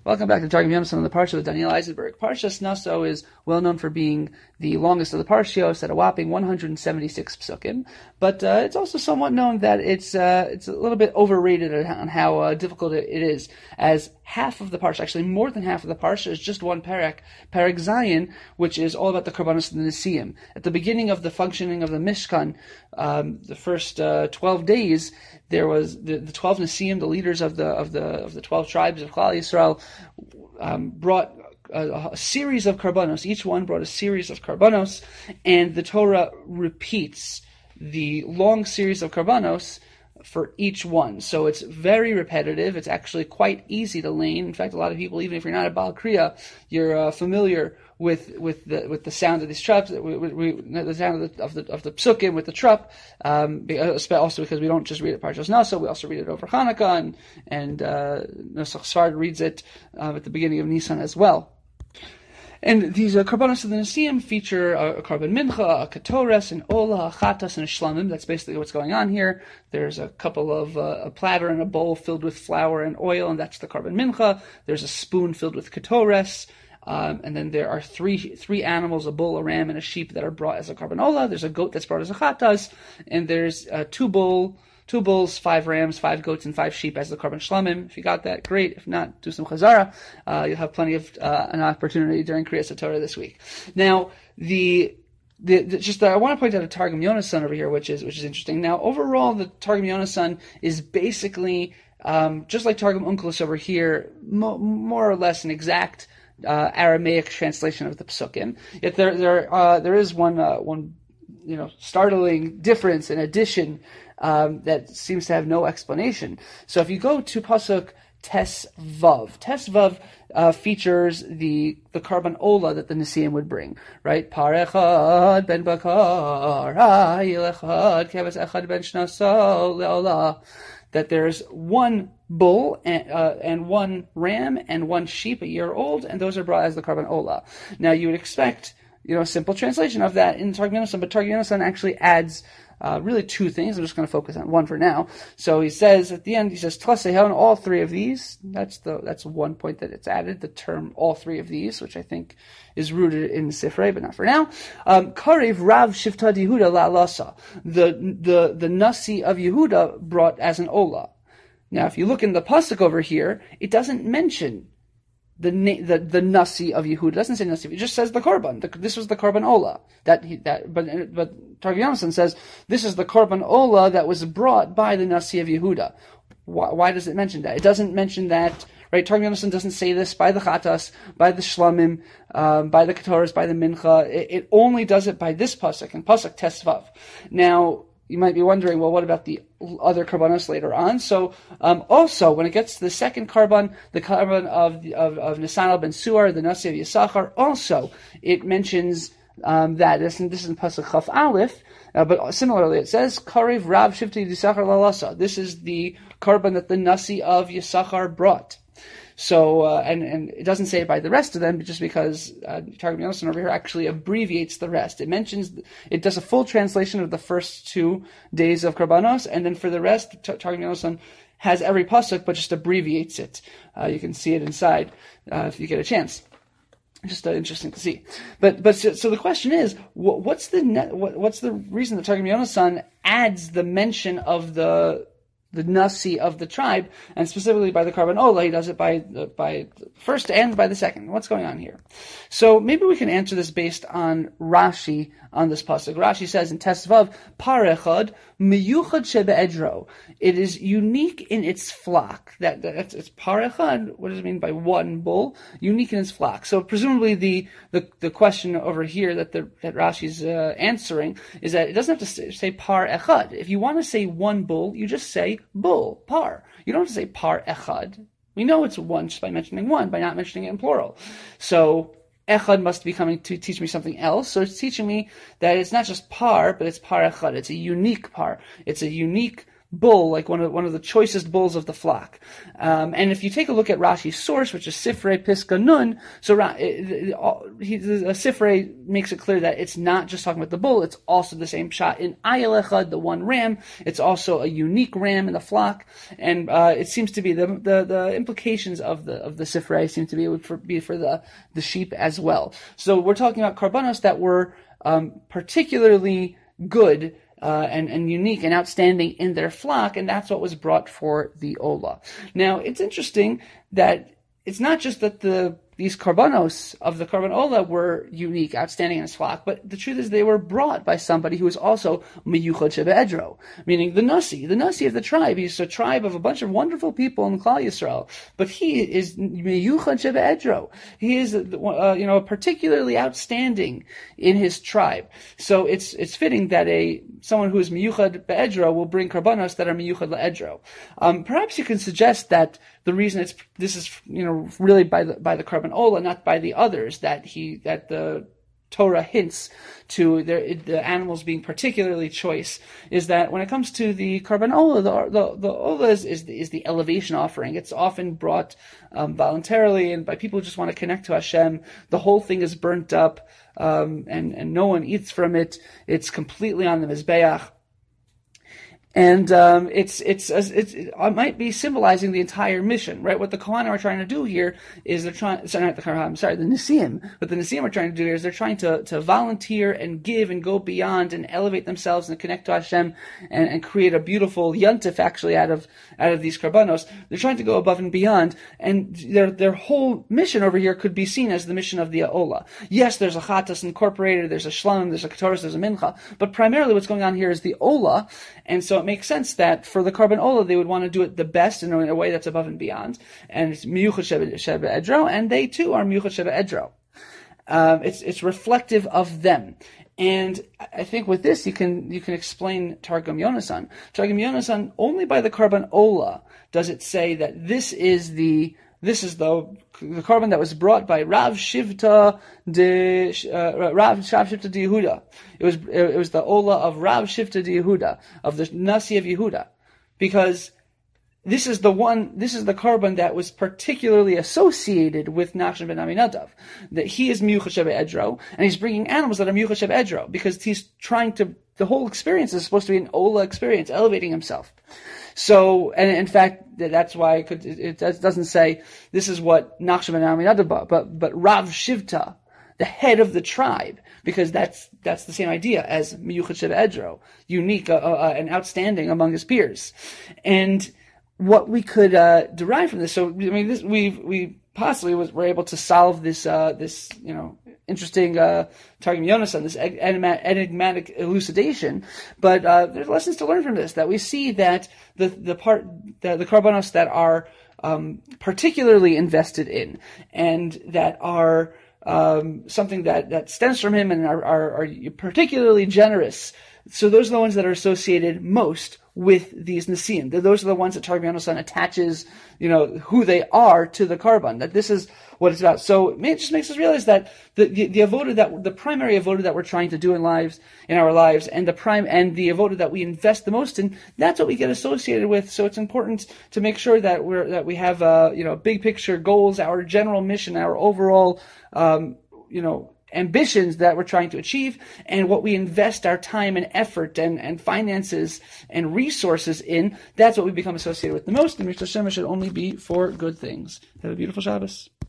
Welcome back to Targum Yom on the Parsha with Daniel Eisenberg. Parshas Naso is well known for being the longest of the Parshios at a whopping 176 psukim, but it's also somewhat known that it's a little bit overrated on how difficult it is, as half of the Parsha, actually more than half of the Parsha, is just one Perek Zayin, which is all about the Karbanos and the Nesiim. At the beginning of the functioning of the Mishkan, the first 12 days, there was the 12 Nesiim, the leaders of the 12 tribes of Klal Yisrael, brought a series of karbanos. Each one brought a series of karbanos, and the Torah repeats the long series of karbanos for each one. So it's very repetitive. It's actually quite easy to learn. In fact, a lot of people, even if you're not a Baal Kriya, you're familiar with the sound of these trups, the sound of the psukim with the trup. Also because we don't just read it Parshas Naso, we also read it over Hanukkah, and Nosach Sfard reads it at the beginning of Nisan as well. And these karbanos of the Nesiim feature a karban mincha, a ketores, an olah, a chatas, and a shlamim. That's basically what's going on here. There's a couple of a platter and a bowl filled with flour and oil, and that's the karban mincha. There's a spoon filled with ketores. And then there are three animals, a bull, a ram, and a sheep that are brought as a karban olah. There's a goat that's brought as a chatas, and there's two bulls, 5 rams, 5 goats, and 5 sheep as the karban shlamim. If you got that, great. If not, do some chazara. You'll have plenty of an opportunity during Kriyas HaTorah this week. Now, I want to point out a Targum Yonasan over here, which is interesting. Now, overall, the Targum Yonasan is basically just like Targum Onkelos over here, more or less an exact Aramaic translation of the psukim. Yet there is one startling difference, an addition that seems to have no explanation. So if you go to pasuk Tes Vav features the karban olah that the Nesiim would bring, right? Par echad ben bakar, ha'il echad keves echad ben shnaso leolah. That there's one bull and one ram and one sheep a year old, and those are brought as the karban olah. Now you would expect, a simple translation of that in Targum Yonasan, but Targum Yonasan actually adds really 2 things. I'm just going to focus on one for now. So he says at the end, Tlasehon, all 3 of these. That's one point that it's added, the term all 3 of these, which I think is rooted in Sifrei, but not for now. Karev Rav Shivta Yehuda La'alasa. The Nasi of Yehuda brought as an olah. Now, if you look in the pasuk over here, it doesn't mention the Nasi of Yehuda. It doesn't say Nasi. It just says the korban. This was the korban olah. But Targum Yonasan says this is the korban olah that was brought by the Nasi of Yehuda. Why does it mention that? It doesn't mention that, right? Targum Yonasan doesn't say this by the chatas, by the shlamim, by the ketores, by the mincha. It only does it by this pasuk, and pasuk Tes Vav. Now, you might be wondering, well, what about the other karbanos later on? So, also, when it gets to the second karban, the karban of Nesanel ben Suar, the Nasi of Yisachar, also, it mentions that. This is in pasuk Chaf Aleph, but similarly, it says, Karev Rav Shivta Yisachar Lalasa. This is the karban that the Nasi of Yisachar brought. So, and it doesn't say it by the rest of them, but just because Targum Yonasan over here actually abbreviates the rest. It does a full translation of the first 2 days of Karbanos, and then for the rest, Targum Yonasan has every pasuk, but just abbreviates it. You can see it inside if you get a chance. Just interesting to see. But so the question is, what's the reason that Targum Yonasan adds the mention of the Nasi of the tribe, and specifically by the karban olah? He does it by the first and by the second. What's going on here? So maybe we can answer this based on Rashi on this pasuk. Rashi says in Tes Vav, Par echad miyuchad shebe'edro. It is unique in its flock. It's par echad. What does it mean by one bull? Unique in its flock. So presumably the question over here that Rashi's answering is that it doesn't have to say par echad. If you want to say one bull, you just say bull, par. You don't have to say par echad. We know it's one just by mentioning one, by not mentioning it in plural. So echad must be coming to teach me something else. So it's teaching me that it's not just par, but it's par echad. It's a unique par. It's a unique bull, like one of the choicest bulls of the flock. And if you take a look at Rashi's source, which is Sifrei Piska Nun, so Sifrei makes it clear that it's not just talking about the bull, it's also the same shot in Ayel Echad, the one ram. It's also a unique ram in the flock, and it seems to be the implications of the Sifrei seem to be for the sheep as well. So we're talking about karbanos that were particularly good and unique and outstanding in their flock, and that's what was brought for the Ola. Now, it's interesting that it's not just that these karbanos of the Karban Ola were unique, outstanding in his flock, but the truth is they were brought by somebody who was also Miyuchad Shebe'edro, meaning the Nasi of the tribe. He's a tribe of a bunch of wonderful people in Klal Yisrael, but he is Miyuchad Shebe'edro. He is, particularly outstanding in his tribe. So it's fitting that someone who is Miyuchad Be'edro will bring karbanos that are Miyuchad Le'edro. Perhaps you can suggest that the reason this is really by the Karban Ola, not by the others, that the Torah hints to the animals being particularly choice, is that when it comes to the Karban Ola, the Ola is the elevation offering. It's often brought voluntarily and by people who just want to connect to Hashem. The whole thing is burnt up, and no one eats from it. It's completely on the Mizbeach. And it might be symbolizing the entire mission, right? What the Kohanim are trying to do here is the Nesiim. What the Nesiim are trying to do here is they're trying to volunteer and give and go beyond and elevate themselves and connect to Hashem and create a beautiful yontif actually out of these karbanos. They're trying to go above and beyond, and their whole mission over here could be seen as the mission of the Ola. Yes, there's a Chatas incorporated, there's a Shlam, there's a Ketoros, there's a Mincha, but primarily what's going on here is the Ola, and so it makes sense that for the Karban Ola, they would want to do it the best in a way that's above and beyond. And it's Miyuchad Sheba Edro, and they too are Miyuchad Sheba Edro. It's reflective of them. And I think with this, you can explain Targum Yonasan. Targum Yonasan, only by the Karban Ola does it say that this is the Karban that was brought by Rav Shivta de Yehuda. It was the Ola of Rav Shivta de Yehuda, of the Nasi of Yehuda, because this is the Karban that was particularly associated with Nachshon ben Aminadav. That he is Miyuchad Sheba Edro, and he's bringing animals that are Miyuchad Sheba Edro, because he's trying to, the whole experience is supposed to be an Ola experience, elevating himself. So, and in fact, that's why it doesn't say this is what Nachshon ben Aminadav, but Rav Shivta, the head of the tribe, because that's the same idea as Miyuchad Sheba Edro, unique and outstanding among his peers. And what we could derive from this, so I mean, we possibly were able to solve this interesting Targum Yonasan, this enigmatic elucidation. But there's lessons to learn from this. That we see that the karbanos that are particularly invested in, and that are something that stems from him and are particularly generous. So those are the ones that are associated most with these Nesiim. Those are the ones that Targum Yonasan attaches, who they are to the Karban. That this is what it's about. So it just makes us realize that the avoda, the primary avoda that we're trying to do in our lives, and the avoda that we invest the most in, that's what we get associated with. So it's important to make sure that we have big picture goals, our general mission, our overall ambitions that we're trying to achieve, and what we invest our time and effort and finances and resources in, that's what we become associated with the most, and Mishra Shem should only be for good things. Have a beautiful Shabbos.